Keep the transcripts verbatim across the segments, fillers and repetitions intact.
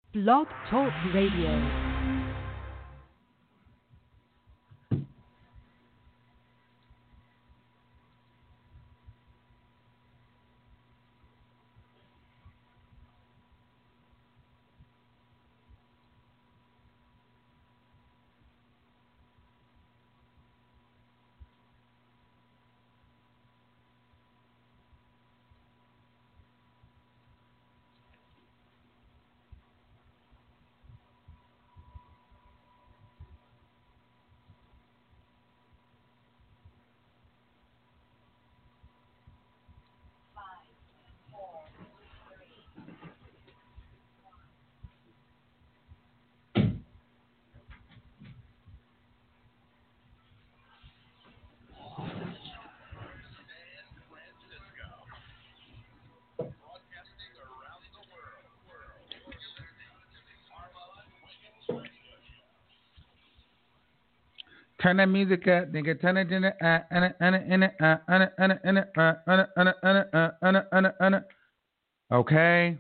Blog Talk Radio. Turn that music up, nigga. Turn it in it, uh, in it, in it, in it, uh, in it, in it, in it, uh, in it, in it, in it, uh, in it, in it, in it. Okay.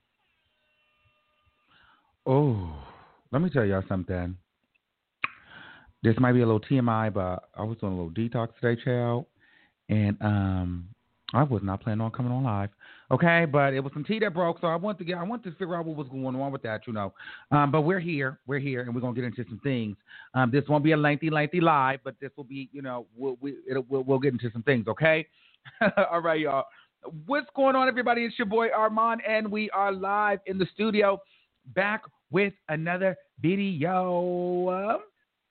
Oh, let me tell y'all something. This might be a little T M I, but I was doing a little detox today, child, and um, I was not planning on coming on live. Okay, but it was some tea that broke, so I want to get, I want to figure out what was going on with that, you know. Um, but we're here, we're here, and we're gonna get into some things. Um, this won't be a lengthy, lengthy live, but this will be, you know, we'll we, it'll, we'll, we'll get into some things. Okay. All right, y'all. What's going on, everybody? It's your boy Armand, and we are live in the studio, back with another video.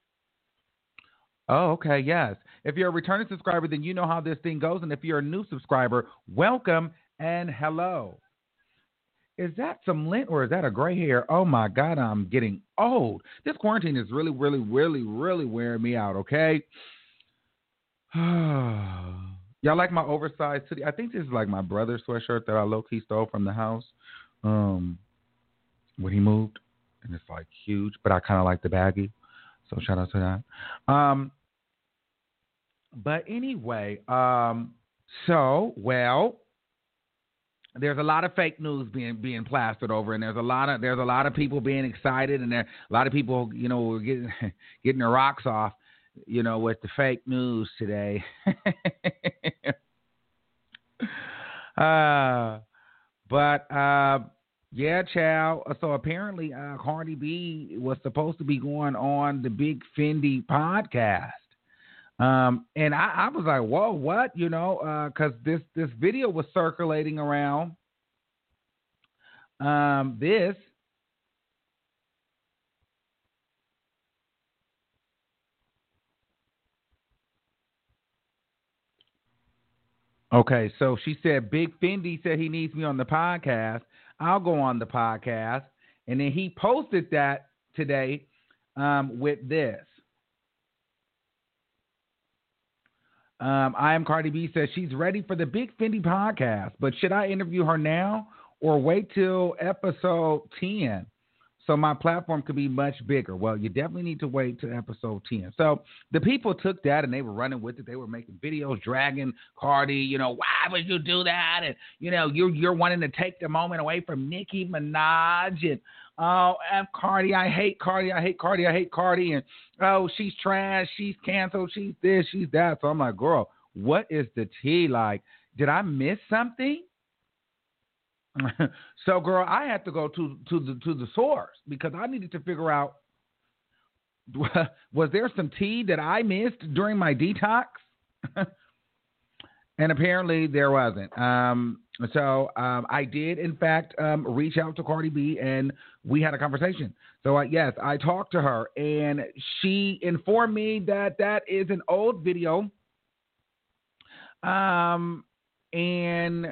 Oh, okay, yes. If you're a returning subscriber, then you know how this thing goes. And if you're a new subscriber, welcome and hello. Is that some lint or is that a gray hair? Oh, my God, I'm getting old. This quarantine is really, really, really, really wearing me out, okay? Y'all like my oversized hoodie? I think this is like my brother's sweatshirt that I low-key stole from the house um, when he moved. And it's like huge, but I kind of like the baggy. So shout out to that. Um, but anyway, um, so, well, there's a lot of fake news being being plastered over, and there's a lot of there's a lot of people being excited, and there a lot of people, you know, getting getting their rocks off, you know, with the fake news today. uh, but uh, yeah, child. So apparently, uh, Cardi B was supposed to be going on the Big Fendi podcast. Um, and I, I was like, whoa, what? You know, because uh, this, this video was circulating around um, this. Okay, so she said, Big Fendi said he needs me on the podcast. I'll go on the podcast. And then he posted that today um, with this. Um, I am Cardi B says she's ready for the Big Fendi podcast, but should I interview her now or wait till episode ten so my platform could be much bigger? Well, you definitely need to wait till episode ten. So the people took that and they were running with it. They were making videos, dragging Cardi, you know, why would you do that? And, you know, you're, you're wanting to take the moment away from Nicki Minaj and, oh, and Cardi, I hate Cardi, I hate Cardi, I hate Cardi, and oh, she's trash, she's canceled, she's this, she's that. So I'm like, girl, what is the tea? Like, did I miss something? So, girl, I had to go to to the to the source because I needed to figure out was there some tea that I missed during my detox? And apparently there wasn't. Um, so um, I did, in fact, um, reach out to Cardi B, and we had a conversation. So, uh, yes, I talked to her, and she informed me that that is an old video. Um, and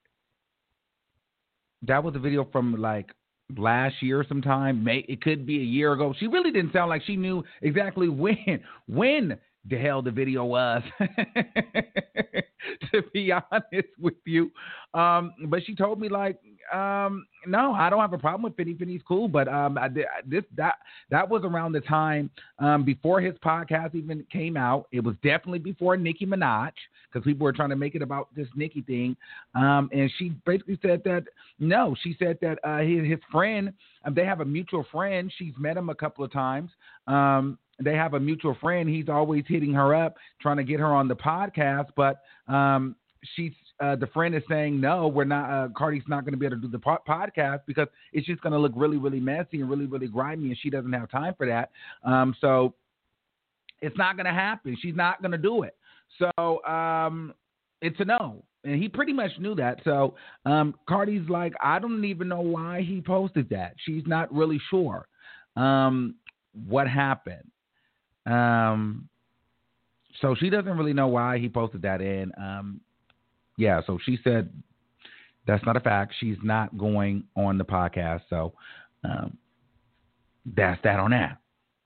that was a video from, like, last year sometime. May, it could be a year ago. She really didn't sound like she knew exactly when when the hell the video was, to be honest with you. Um, but she told me, like, um, no, I don't have a problem with Fendi. Fendi's cool, but um, I, this that that was around the time um before his podcast even came out. It was definitely before Nicki Minaj because people were trying to make it about this Nicki thing. Um, and she basically said that no, she said that uh, his his friend, um, they have a mutual friend. She's met him a couple of times. Um. They have a mutual friend. He's always hitting her up, trying to get her on the podcast, but um, she's uh, the friend is saying no. We're not. Uh, Cardi's not going to be able to do the po- podcast because it's just going to look really, really messy and really, really grimy, and she doesn't have time for that. Um, so it's not going to happen. She's not going to do it. So um, it's a no, and he pretty much knew that. So um, Cardi's like, I don't even know why he posted that. She's not really sure um, what happened. Um, so she doesn't really know why he posted that in. Um, yeah, so she said that's not a fact. She's not going on the podcast. So um, that's that on that.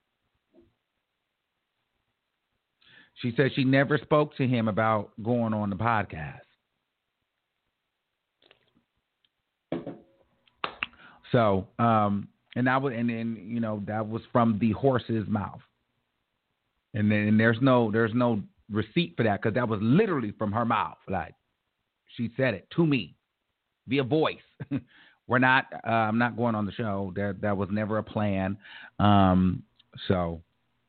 She said she never spoke to him about going on the podcast. So, um, and that was, and then, you know, that was from the horse's mouth. And then and there's no there's no receipt for that because that was literally from her mouth. Like she said it to me via voice. We're not. Uh, I'm not going on the show. That that was never a plan. Um, so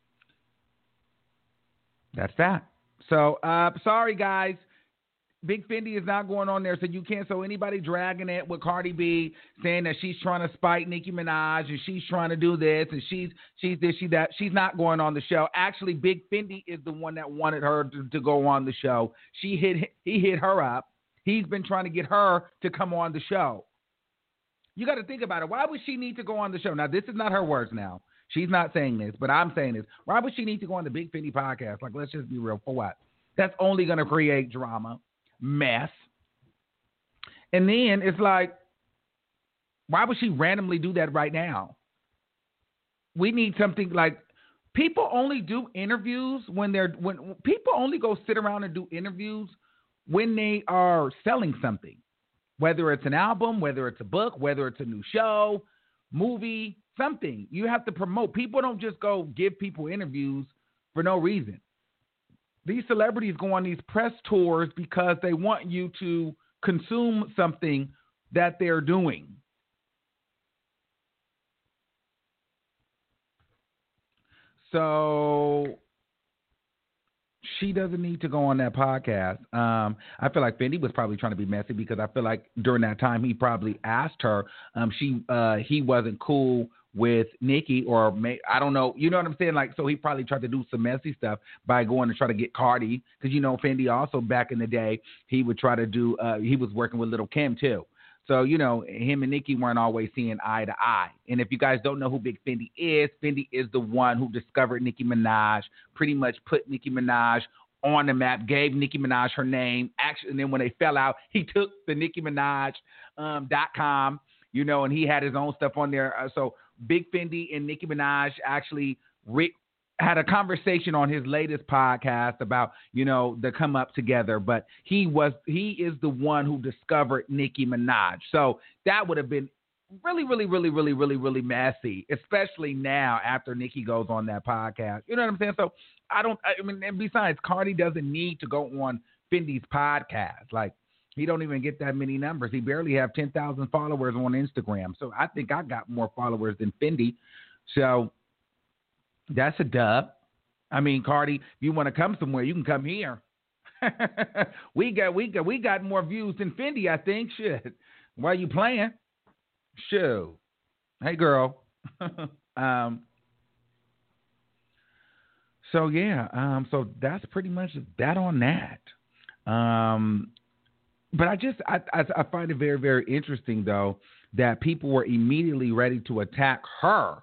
that's that. So uh, sorry guys. Big Fendi is not going on there, so you can't. So anybody dragging it with Cardi B, saying that she's trying to spite Nicki Minaj and she's trying to do this and she's she's this, she that, she's not going on the show. Actually, Big Fendi is the one that wanted her to, to go on the show. She hit he hit her up. He's been trying to get her to come on the show. You got to think about it. Why would she need to go on the show? Now, this is not her words. Now she's not saying this, but I'm saying this. Why would she need to go on the Big Fendi podcast? Like, let's just be real. For what? That's only going to create drama. Mess. And then it's like, why would she randomly do that right now? We need something like, people only do interviews when they're, when people only go sit around and do interviews when they are selling something, whether it's an album, whether it's a book, whether it's a new show, movie, something. You have to promote. People don't just go give people interviews for no reason. These celebrities go on these press tours because they want you to consume something that they're doing. So she doesn't need to go on that podcast. Um, I feel like Fendi was probably trying to be messy because I feel like during that time he probably asked her. Um, she uh, he wasn't cool with Nicki, or may, I don't know, you know what I'm saying? Like, so he probably tried to do some messy stuff by going to try to get Cardi, because you know Fendi also back in the day he would try to do. Uh, he was working with Lil' Kim too, so you know him and Nicki weren't always seeing eye to eye. And if you guys don't know who Big Fendi is, Fendi is the one who discovered Nicki Minaj, pretty much put Nicki Minaj on the map, gave Nicki Minaj her name. Actually, and then when they fell out, he took the Nicki Minaj um, dot com, you know, and he had his own stuff on there. Uh, so Big Fendi and Nicki Minaj actually re- had a conversation on his latest podcast about, you know, the come up together. But he was he is the one who discovered Nicki Minaj. So that would have been really, really, really, really, really, really messy, especially now after Nicki goes on that podcast. You know what I'm saying? So I don't. I mean, and besides, Cardi doesn't need to go on Fendi's podcast. Like, he don't even get that many numbers. He barely have ten thousand followers on Instagram. So I think I got more followers than Fendi. So that's a dub. I mean, Cardi, if you want to come somewhere, you can come here. we got we got we got more views than Fendi, I think. Shit. Why you playing? Shoot. Hey girl. um so yeah, um so that's pretty much that on that. Um But I just I, I I find it very, very interesting though that people were immediately ready to attack her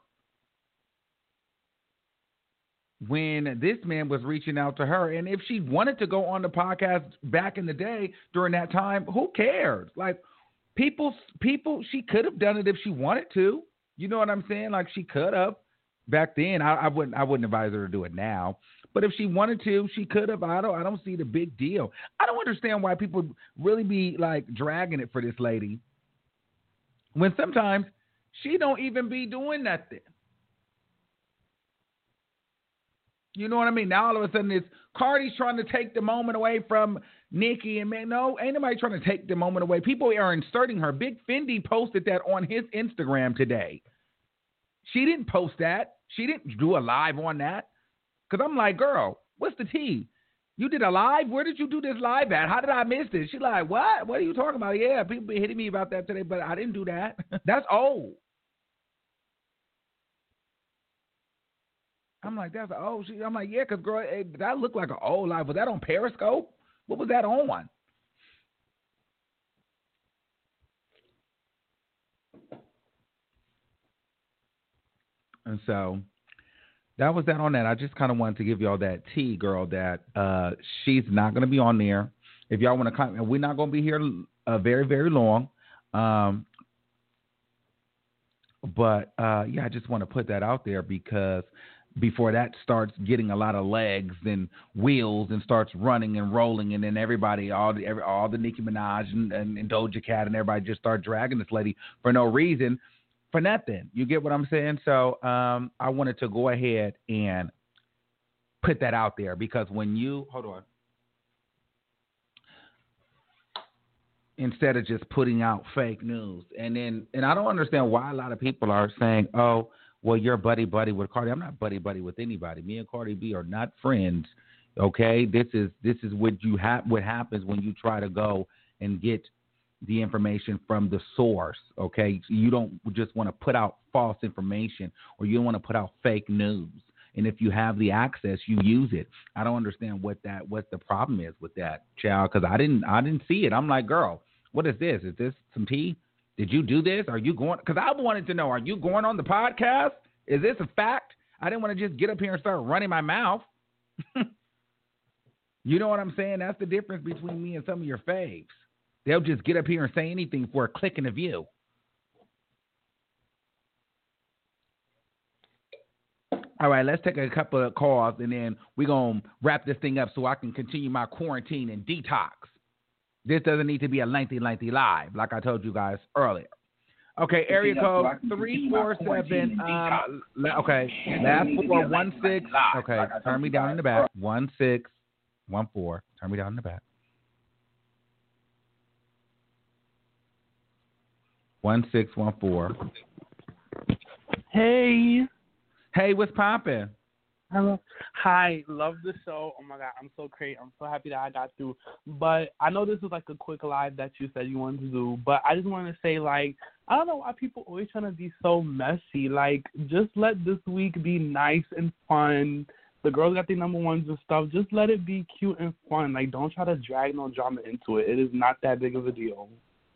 when this man was reaching out to her. And if she wanted to go on the podcast back in the day during that time, who cares? Like people people she could have done it if she wanted to. You know what I'm saying? Like she could have back then. I, I wouldn't I wouldn't advise her to do it now. But if she wanted to, she could have. I don't. I don't see the big deal. I don't understand why people really be like dragging it for this lady. when sometimes she don't even be doing nothing. You know what I mean? Now all of a sudden it's Cardi's trying to take the moment away from Nicki, and man, no, ain't nobody trying to take the moment away. People are inserting her. Big Fendi posted that on his Instagram today. She didn't post that. She didn't do a live on that. Because I'm like, girl, what's the tea? You did a live? Where did you do this live at? How did I miss this? She's like, what? What are you talking about? Yeah, people been hitting me about that today, but I didn't do that. That's old. I'm like, that's old. She, I'm like, yeah, because, girl, it, that looked like an old live. Was that on Periscope? What was that on? And so that was that on that. I just kind of wanted to give y'all that tea, girl, that uh, she's not going to be on there. If y'all want to comment, we're not going to be here uh, very, very long. Um, but, uh, yeah, I just want to put that out there because before that starts getting a lot of legs and wheels and starts running and rolling, and then everybody, all the every, all the Nicki Minaj and, and, and Doja Cat and everybody just start dragging this lady for no reason, for nothing. You get what I'm saying? So um, I wanted to go ahead and put that out there because when you hold on, instead of just putting out fake news, and then and I don't understand why a lot of people are saying, oh, well, you're buddy buddy with Cardi. I'm not buddy buddy with anybody. Me and Cardi B are not friends. Okay, this is this is what you have. What happens when you try to go and get the information from the source. Okay, so you don't just want to put out false information or you don't want to put out fake news. And if you have the access, you use it. I don't understand what that what the problem is with that, child, because I didn't I didn't see it. I'm like, girl, what is this? Is this some tea? Did you do this? Are you going? Because I wanted to know, are you going on the podcast? Is this a fact? I didn't want to just get up here and start running my mouth. You know what I'm saying? That's the difference between me and some of your faves. They'll just get up here and say anything for a click and a view. All right, let's take a couple of calls, and then we're going to wrap this thing up so I can continue my quarantine and detox. This doesn't need to be a lengthy, lengthy live, like I told you guys earlier. Okay, area code three four seven. Um, okay, last four one six. Okay, turn me down in the back. One six one four. Turn me down in the back. One six one four. Hey. Hey, what's poppin'? Hello. Hi, love the show. Oh my God, I'm so great. I'm so happy that I got through. But I know this is like a quick live that you said you wanted to do, but I just want to say, like, I don't know why people always trying to be so messy. Like, just let this week be nice and fun. The girls got their number ones and stuff. Just let it be cute and fun. Like, don't try to drag no drama into it. It is not that big of a deal.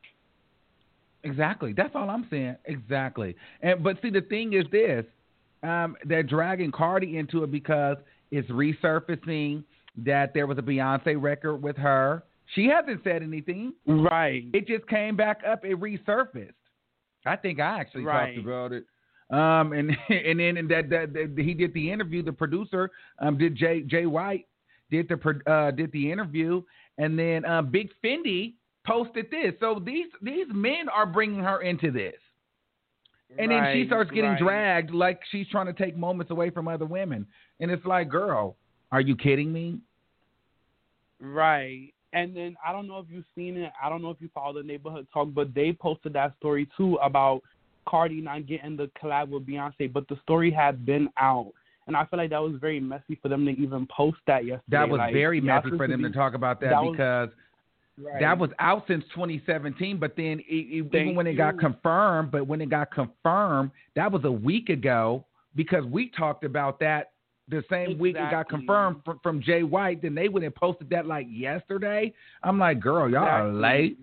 Exactly. That's all I'm saying. Exactly. And but see, the thing is this. Um, they're dragging Cardi into it because it's resurfacing that there was a Beyonce record with her. She hasn't said anything. Right. It just came back up. It resurfaced. I think I actually right. talked about it. Um, and and then and that, that, that he did the interview. The producer um did Jay Jay White did the uh, did the interview, and then uh, Big Fendi posted this. So these these men are bringing her into this. And right, then she starts getting right. dragged like she's trying to take moments away from other women. And it's like, girl, are you kidding me? Right. And then I don't know if you've seen it. I don't know if you follow the Neighborhood Talk, but they posted that story, too, about Cardi not getting the collab with Beyonce. But the story had been out. And I feel like that was very messy for them to even post that yesterday. That was like, very messy for them to, be, to talk about that, that because – Right. That was out since twenty seventeen, but then it, it, even when it you. got confirmed, but when it got confirmed, that was a week ago because we talked about that the same exactly. week it got confirmed from, from Jay White. Then they went and posted that like yesterday. I'm like, girl, y'all exactly. are late.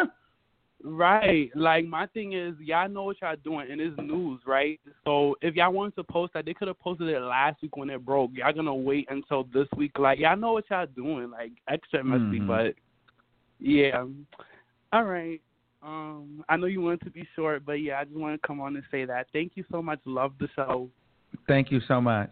Right. Like, my thing is, y'all know what y'all doing, and it's news, right? So if y'all wanted to post that, they could have posted it last week when it broke. Y'all going to wait until this week. Like, y'all know what y'all doing. Like, extra messy, mm-hmm. but... Yeah. All right. Um, I know you wanted to be short, but yeah, I just want to come on and say that. Thank you so much. Love the show. Thank you so much.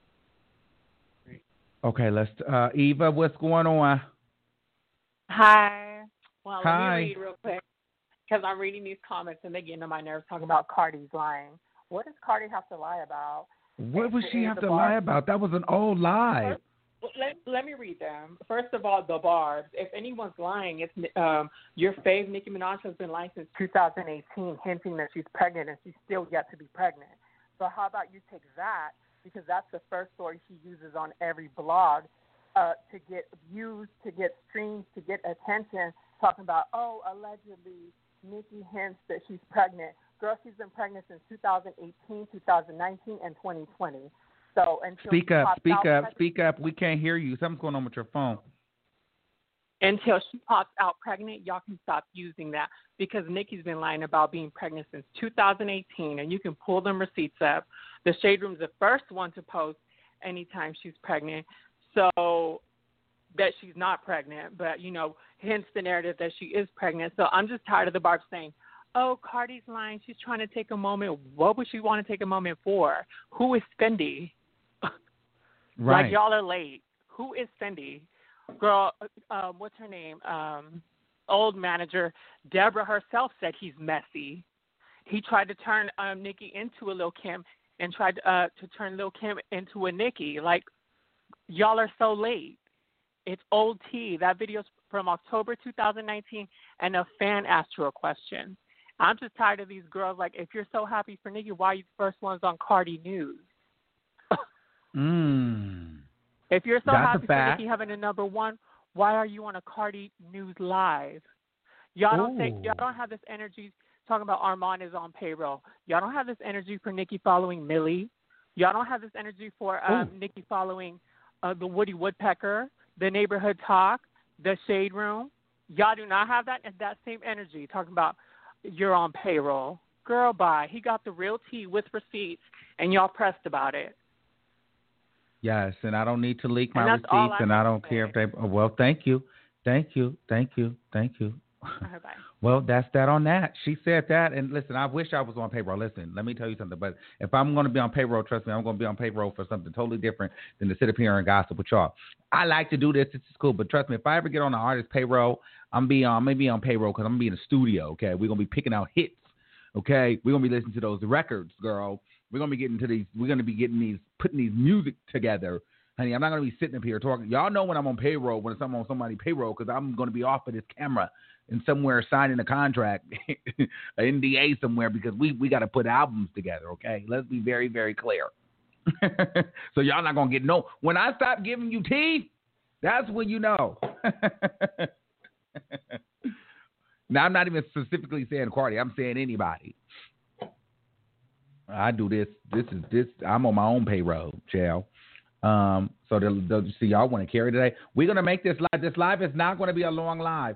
Great. Okay, let's. Uh, Eva, what's going on? Hi. Well, Hi. let me read real quick. because I'm reading these comments and they get into my nerves talking about Cardi's lying. What does Cardi have to lie about? What would she have to Barb. lie about? That was an old lie. First, well, let, let me read them. First of all, the Barbs. If anyone's lying, it's um, your fave Nicki Minaj has been lying since two thousand eighteen, hinting that she's pregnant and she's still yet to be pregnant. So how about you take that, because that's the first story she uses on every blog uh, to get views, to get streams, to get attention, talking about, oh, allegedly Nicki hints that she's pregnant. Girl, she's been pregnant since two thousand eighteen, two thousand nineteen, and twenty twenty. So until speak up, speak up, pregnant, speak up. We can't hear you. Something's going on with your phone. Until she pops out pregnant, y'all can stop using that, because Nicki's been lying about being pregnant since two thousand eighteen, and you can pull them receipts up. The Shade Room's the first one to post anytime she's pregnant, so that she's not pregnant, but, you know, hence the narrative that she is pregnant. So I'm just tired of the Barb saying, oh, Cardi's lying, she's trying to take a moment. What would she want to take a moment for? Who is Fendi? Right. Like, y'all are late. Who is Fendi? Girl, um, what's her name? Um, old manager Deborah herself said he's messy. He tried to turn um, Nicki into a Lil' Kim and tried uh, to turn Lil' Kim into a Nicki. Like, y'all are so late. It's old tea. That video's from October two thousand nineteen, and a fan asked her a question. I'm just tired of these girls. Like, if you're so happy for Nicki, why are you the first ones on Cardi News? mm. If you're so That's happy for Nicki having a number one, why are you on a Cardi News Live? Y'all don't think, y'all don't have this energy talking about Armand is on payroll. Y'all don't have this energy for Nicki following Millie. Y'all don't have this energy for um, Nicki following uh, the Woody Woodpecker, the Neighborhood Talk, the Shade Room. Y'all do not have that that same energy talking about you're on payroll. Girl, bye. He got the real tea with receipts, and y'all pressed about it. Yes, and I don't need to leak my and receipts, I and I don't say. care if they. Oh, well, thank you, thank you, thank you, thank you. Okay, bye. Well, that's that on that. She said that, and listen, I wish I was on payroll. Listen, let me tell you something. But if I'm going to be on payroll, trust me, I'm going to be on payroll for something totally different than to sit up here and gossip with y'all. I like to do this. This is cool, but trust me, if I ever get on an artist payroll, I'm be on maybe on payroll because I'm gonna be in the studio. Okay, we're gonna be picking out hits. Okay, we're gonna be listening to those records, girl. We're gonna be getting to these. We're gonna be getting these, putting these music together. Honey, I'm not going to be sitting up here talking. Y'all know when I'm on payroll, when I'm on somebody's payroll, because I'm going to be off of this camera and somewhere signing a contract, an N D A somewhere, because we, we got to put albums together, okay? Let's be very, very clear. So y'all not going to get no. When I stop giving you tea, that's when you know. Now, I'm not even specifically saying Cardi. I'm saying anybody. I do this. This is this. I'm on my own payroll, child. Um, so they'll, they'll see y'all want to carry today. We're gonna make this live. This live is not going to be a long live.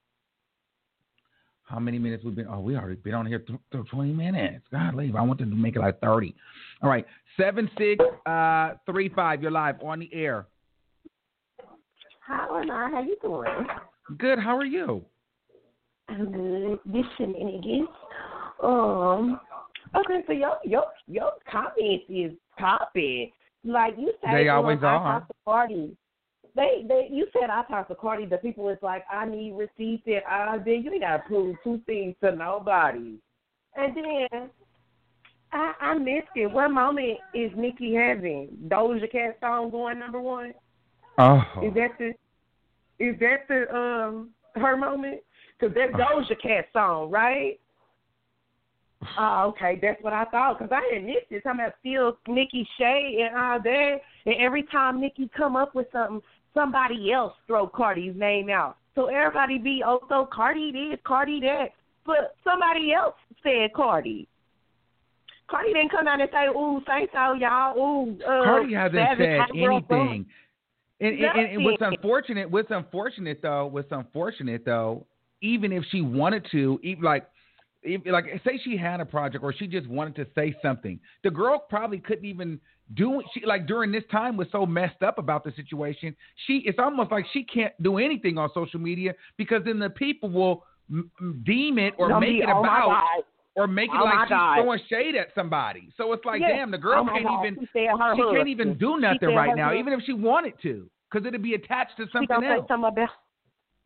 How many minutes we've been? Oh, we already been on here th- th- twenty minutes. God, leave. I wanted to make it like thirty. All right, seven six uh three five. You're live on the air. Hi, Lenore. How you doing? Good. How are you? I'm good. This shenanigans. Um. Okay, so your your your comments is popping. Like you said, they always um, are. I talk to Cardi. They, they, you said I talk to Cardi. The people is like, I need receipts and I did. You ain't gotta prove two things to nobody. And then I, I missed it. What moment is Nicki having? Doja Cat song going number one? Oh, is that the is that the um her moment? Because that's Doja Cat song, right? Oh, okay, that's what I thought, because I didn't miss it. Talking about still Nicki Shay and all that, and every time Nicki come up with something, somebody else throw Cardi's name out. So everybody be, oh, so Cardi this, Cardi that, but somebody else said Cardi. Cardi didn't come out and say, ooh, thanks all y'all, ooh. Uh, Cardi hasn't said anything. And, and, and, and what's unfortunate, what's unfortunate though, what's unfortunate though, even if she wanted to, even like. If, like, say she had a project or she just wanted to say something, the girl probably couldn't even do it. She, like, during this time was so messed up about the situation. She, it's almost like she can't do anything on social media because then the people will m- deem it or Don't make be, it oh about or make it oh like she's God. throwing shade at somebody. So it's like, yes. damn, the girl oh can't God. even, she, her she can't even do nothing right now, husband. even if she wanted to, because it'd be attached to something she gonna else. Say something about,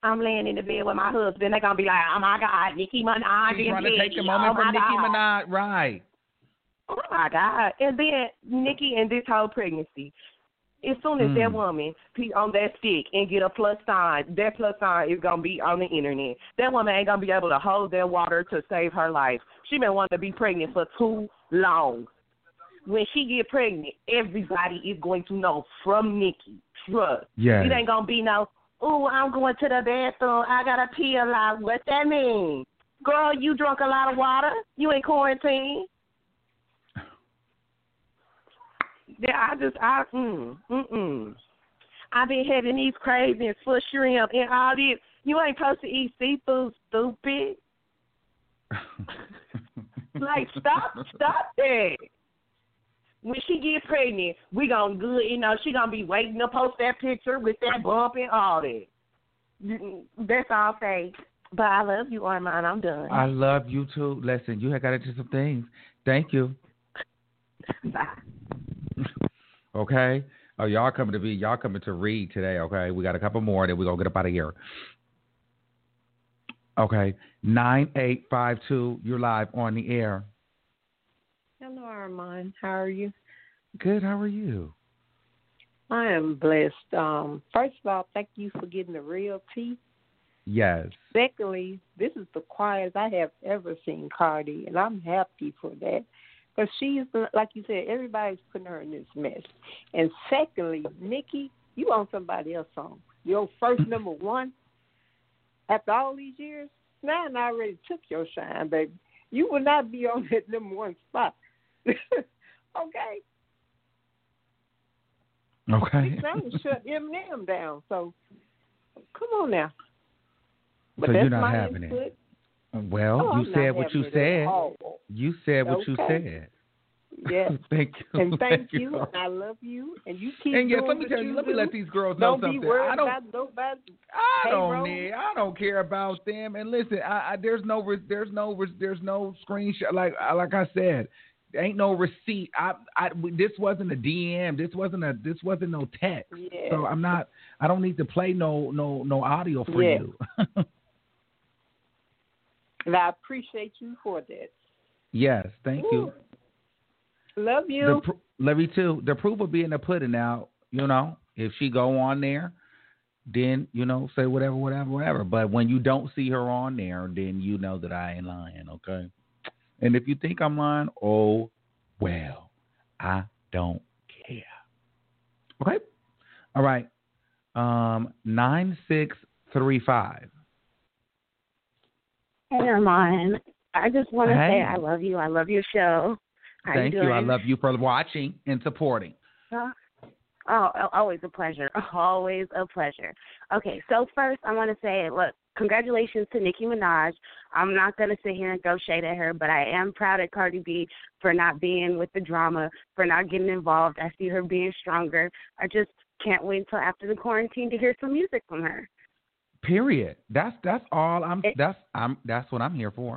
I'm laying in the bed with my husband. They're going to be like, oh, my God, Nicki Minaj. She's trying to take a oh, moment from Nicki God. Minaj. Right. Oh, my God. And then Nicki and this whole pregnancy. As soon as mm. that woman be on that stick and get a plus sign, that plus sign is going to be on the internet. That woman ain't going to be able to hold that water to save her life. She been wanting to be pregnant for too long. When she get pregnant, everybody is going to know from Nicki. Trust. Yes. It ain't going to be no, oh, I'm going to the bathroom. I got to pee a lot. What that mean? Girl, you drunk a lot of water? You in quarantine? Yeah, I just, I, mm, mm-mm. I been having these cravings for shrimp and all this. You ain't supposed to eat seafood, stupid. Like, stop, stop that. When she get pregnant, we gonna good, you know, she gonna be waiting to post that picture with that bump and all that. That's all fake. But I love you, Armand. I'm done. I love you too. Listen, you have got into some things. Thank you. Bye. Okay. Oh, y'all coming to be y'all coming to read today. Okay, we got a couple more, then we gonna get up out of here. Okay, nine eight five two. You're live on the air. Hello, Armand. How are you? Good. How are you? I am blessed. Um, first of all, thank you for getting the real tea. Yes. Secondly, this is the quietest I have ever seen Cardi, and I'm happy for that. Because she's, like you said, everybody's putting her in this mess. And secondly, Nicki, you on somebody else's song. Your first number one, after all these years, now I already took your shine, baby. You will not be on that number one spot. Okay? Okay. She's trying to shut Eminem down, so come on now. But so that's you're not my having input. it. Well, oh, you said what you said. You said what okay. you said. Yes. Thank you. And thank, thank you. you. And I love you. And you keep and yes, doing let me what tell you, you let me do. let these girls know don't something. Be worried I don't. About nobody. I don't payroll. need. I don't care about them. And listen, I, I there's no there's no there's no screenshot. Like like I said, there ain't no receipt. I I this wasn't a D M. This wasn't a this wasn't no text. Yeah. So I'm not. I don't need to play no no no audio for yeah. you. And I appreciate you for that. Yes, thank Ooh. you. Love you. The, love you too. The proof will be in the pudding now. You know, if she go on there, then, you know, say whatever, whatever, whatever. But when you don't see her on there, then you know that I ain't lying, okay? And if you think I'm lying, oh, well, I don't care. Okay? All right. Um, nine six three five. Hey, Armand. I just want to hey. say I love you. I love your show. How Thank you, you. doing? I love you for watching and supporting. Uh, oh, always a pleasure. Always a pleasure. Okay, so first I want to say, look, congratulations to Nicki Minaj. I'm not going to sit here and throw shade at her, but I am proud of Cardi B for not being with the drama, for not getting involved. I see her being stronger. I just can't wait until after the quarantine to hear some music from her. Period. That's that's all I'm it, that's I'm that's what I'm here for.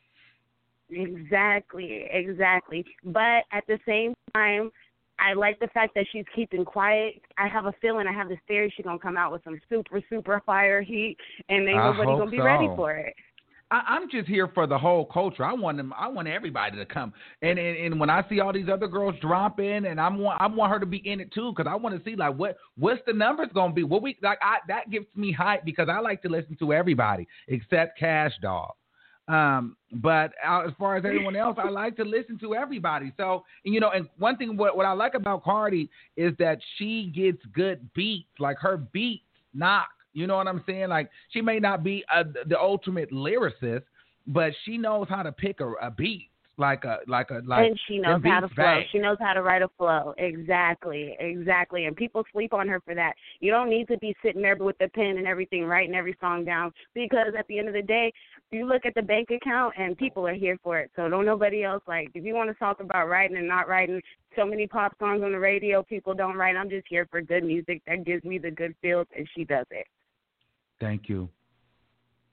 Exactly, exactly. But at the same time, I like the fact that she's keeping quiet. I have a feeling, I have this theory she's going to come out with some super, super fire heat, and ain't nobody going to be so. ready for it. I, I'm just here for the whole culture. I want them. I want everybody to come. And and, and when I see all these other girls drop in, and I want I want her to be in it too, because I want to see like what what's the numbers going to be. What we like I, that gives me hype because I like to listen to everybody except Cash Doll. Um, but as far as everyone else, I like to listen to everybody. So, you know, and one thing what, what I like about Cardi is that she gets good beats. Like her beats knock. You know what I'm saying? Like she may not be a, the ultimate lyricist, but she knows how to pick a, a beat. Like a like a like, and she knows how to flow. Bang. She knows how to write a flow. Exactly, exactly. And people sleep on her for that. You don't need to be sitting there with the pen and everything, writing every song down, because at the end of the day, you look at the bank account and people are here for it. So don't nobody else like. If you want to talk about writing and not writing, so many pop songs on the radio, people don't write. I'm just here for good music that gives me the good feels, and she does it. Thank you.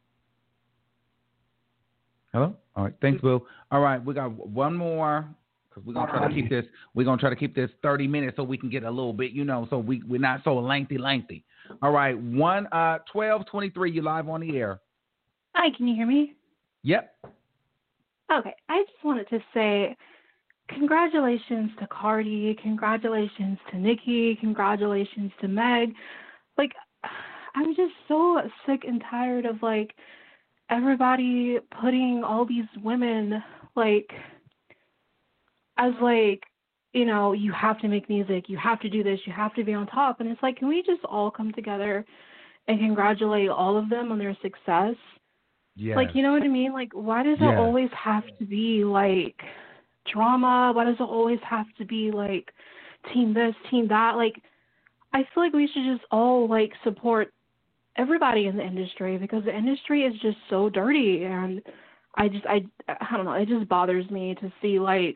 Hello? All right. Thanks, Boo. All right. We got one more. because we're gonna try to keep this. We're gonna try to keep this thirty minutes so we can get a little bit, you know, so we we're not so lengthy, lengthy. All right, one uh twelve twenty three. You live on the air. Hi, can you hear me? Yep. Okay, I just wanted to say congratulations to Cardi, congratulations to Nicki, congratulations to Meg. Like, I'm just so sick and tired of, like, everybody putting all these women, like, as, like, you know, you have to make music, you have to do this, you have to be on top. And it's like, can we just all come together and congratulate all of them on their success? Yeah. Like, you know what I mean? Like, why does yes. it always have to be, like, drama? Why does it always have to be, like, team this, team that? Like, I feel like we should just all, like, support everybody in the industry because the industry is just so dirty. And I just, I, I don't know, it just bothers me to see, like,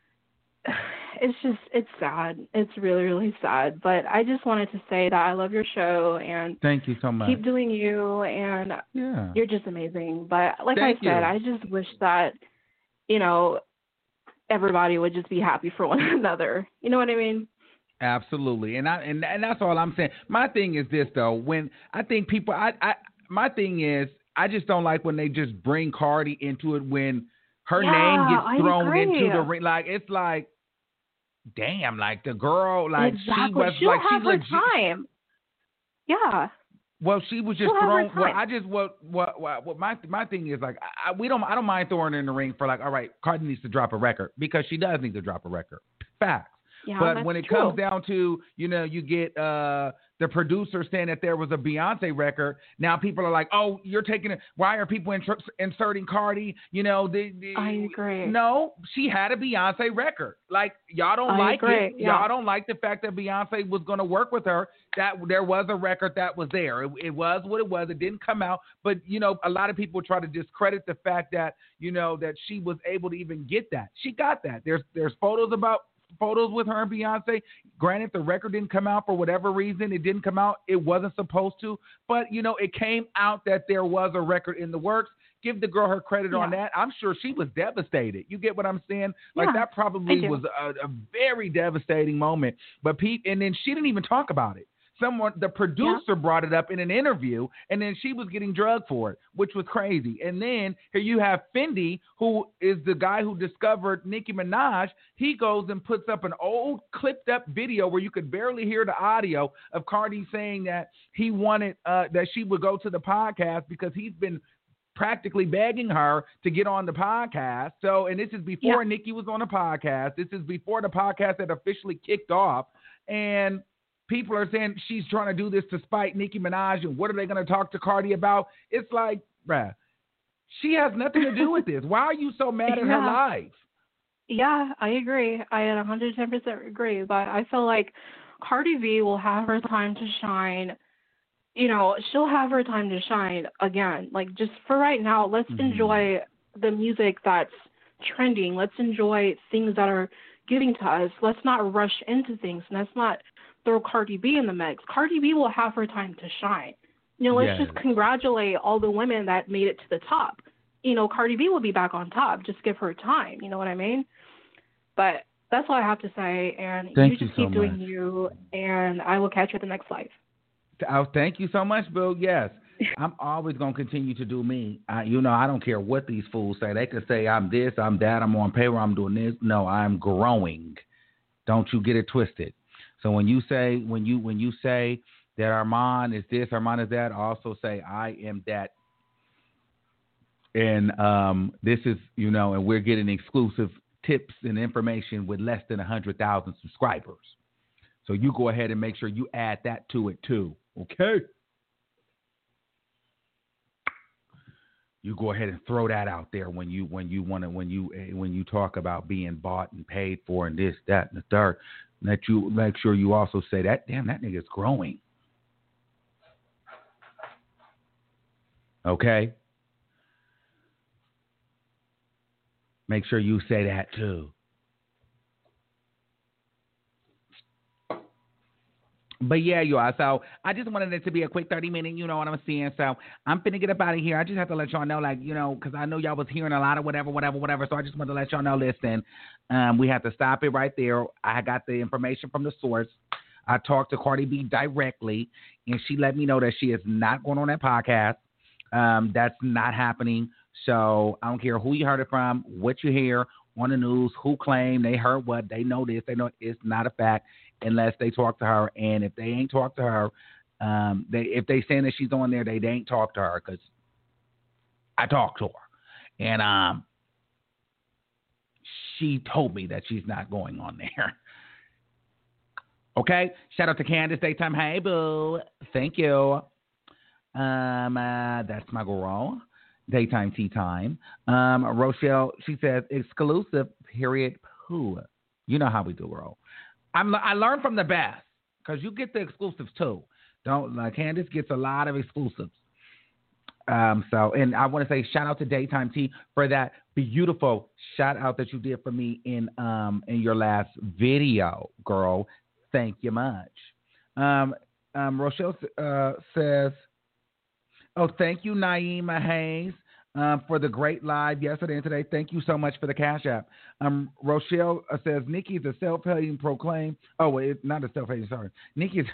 it's just, it's sad. It's really, really sad. But I just wanted to say that I love your show and thank you so much. Keep doing you, and yeah. you're just amazing. But like thank I said, you. I just wish that, you know, everybody would just be happy for one another. You know what I mean? Absolutely. And I and, and that's all I'm saying. My thing is this though, when I think people I, I my thing is I just don't like when they just bring Cardi into it when her yeah, name gets I thrown agree. into the ring. Like it's like damn, like the girl like exactly. she was She'll like have she her legit, time. Yeah. Well, she was just She'll thrown. Well, I just what what what, what my my thing is like I, we don't I don't mind throwing her in the ring for like all right, Cardi needs to drop a record because she does need to drop a record. Facts. Yeah, but when it true. comes down to, you know, you get uh, the producer saying that there was a Beyonce record. Now people are like, oh, you're taking it. Why are people intr- inserting Cardi? You know, the, the, I agree. No, she had a Beyonce record. Like, y'all don't I like agree. it. Yeah. Y'all don't like the fact that Beyonce was going to work with her. That there was a record that was there. It, it was what it was. It didn't come out. But, you know, a lot of people try to discredit the fact that, you know, that she was able to even get that. She got that. There's there's photos about photos with her and Beyonce. Granted, the record didn't come out for whatever reason. It didn't come out. It wasn't supposed to. But, you know, it came out that there was a record in the works. Give the girl her credit yeah. on that. I'm sure she was devastated. You get what I'm saying? Like, yeah, that probably was a, a very devastating moment. But Pete, and then she didn't even talk about it. Someone, the producer yeah. brought it up in an interview, and then she was getting drugged for it, which was crazy. And then here you have Fendi, who is the guy who discovered Nicki Minaj. He goes and puts up an old clipped up video where you could barely hear the audio of Cardi saying that he wanted uh, that she would go to the podcast because he's been practically begging her to get on the podcast. So, and this is before yeah. Nicki was on the podcast. This is before the podcast had officially kicked off. And people are saying she's trying to do this to spite Nicki Minaj, and what are they going to talk to Cardi about? It's like, bruh, she has nothing to do with this. Why are you so mad at yeah. her life? Yeah, I agree. I one hundred ten percent agree. But I feel like Cardi B will have her time to shine. You know, she'll have her time to shine again. Like, just for right now, let's mm-hmm. enjoy the music that's trending. Let's enjoy things that are giving to us. Let's not rush into things. And let's not throw Cardi B in the mix. Cardi B will have her time to shine. You know, let's yes. just congratulate all the women that made it to the top. You know, Cardi B will be back on top. Just give her time. You know what I mean? But that's all I have to say. And thank you just you keep so doing much. you, and I will catch you at the next live. Oh, thank you so much, Bill. Yes, I'm always going to continue to do me. I, you know, I don't care what these fools say. They could say I'm this, I'm that, I'm on payroll, I'm doing this. No, I'm growing. Don't you get it twisted. So when you say when you when you say that Armand is this, Armand is that, also say I am that. And um, this is, you know, and we're getting exclusive tips and information with less than one hundred thousand subscribers. So you go ahead and make sure you add that to it too. Okay? You go ahead and throw that out there when you when you want to when you when you talk about being bought and paid for and this, that, and the third. That you make sure you also say that, damn, that nigga's growing. Okay? Make sure you say that too. But yeah, you are. So I just wanted it to be a quick thirty minute, you know what I'm saying? So I'm finna get up out of here. I just have to let y'all know, like, you know, because I know y'all was hearing a lot of whatever, whatever, whatever. So I just wanted to let y'all know, listen, um, we have to stop it right there. I got the information from the source. I talked to Cardi B directly, and she let me know that she is not going on that podcast. Um, that's not happening. So I don't care who you heard it from, what you hear on the news, who claimed they heard what, they know this, they know it's not a fact unless they talk to her. And if they ain't talk to her, um, they if they saying that she's on there, they, they ain't talk to her because I talked to her. And um, she told me that she's not going on there. Okay, shout out to Candace Daytime. Hey, boo. Thank you. Um, uh, that's my girl. Daytime Tea Time. Um, Rochelle, she says, exclusive, period, poo. You know how we do, girl. I'm, I learned from the best because you get the exclusives too. Don't, like, Candace gets a lot of exclusives. Um, so, and I want to say shout out to Daytime Tea for that beautiful shout out that you did for me in, um, in your last video, girl. Thank you much. Um, um, Rochelle uh, says, oh, thank you, Naima Hayes, um, for the great live yesterday and today. Thank you so much for the Cash App. Um, Rochelle uh, says, Nikki is a self-hating proclaim. Oh, wait, not a self-hating, sorry. Nikki is,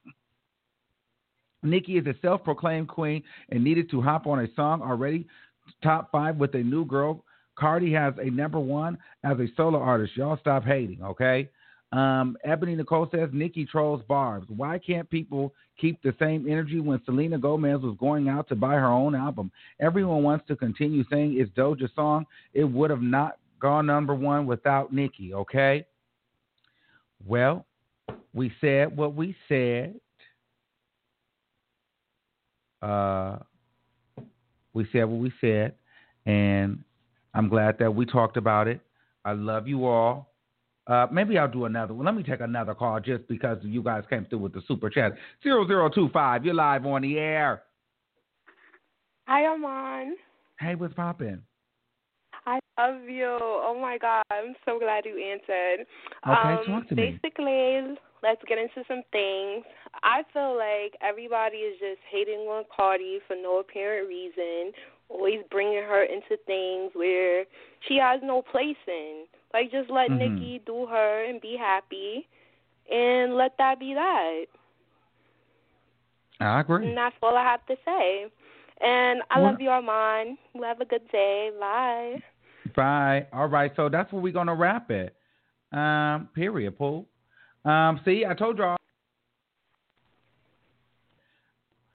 Nikki is a self-proclaimed queen and needed to hop on a song already top five with a new girl. Cardi has a number one as a solo artist. Y'all stop hating, okay? Um, Ebony Nicole says, Nikki trolls Barbs. Why can't people keep the same energy when Selena Gomez was going out to buy her own album? Everyone wants to continue saying it's Doja's song. It would have not gone number one without Nikki, okay? Well, we said what we said. Uh, we said what we said, and I'm glad that we talked about it. I love you all. Uh, maybe I'll do another one. Let me take another call just because you guys came through with the super chat. zero zero two five, you're live on the air. Hi, Armand. Hey, what's poppin'? I love you. Oh, my God. I'm so glad you answered. Okay, um, talk to me. Basically, let's get into some things. I feel like everybody is just hating on Cardi for no apparent reason, always bringing her into things where she has no place in. Like, just let mm-hmm. Nikki do her and be happy, and let that be that. I agree. And that's all I have to say. And I well, love you, Armand. You have a good day. Bye. Bye. All right, so that's where we're going to wrap it. Um, period, Pooh. Um, see, I told y'all.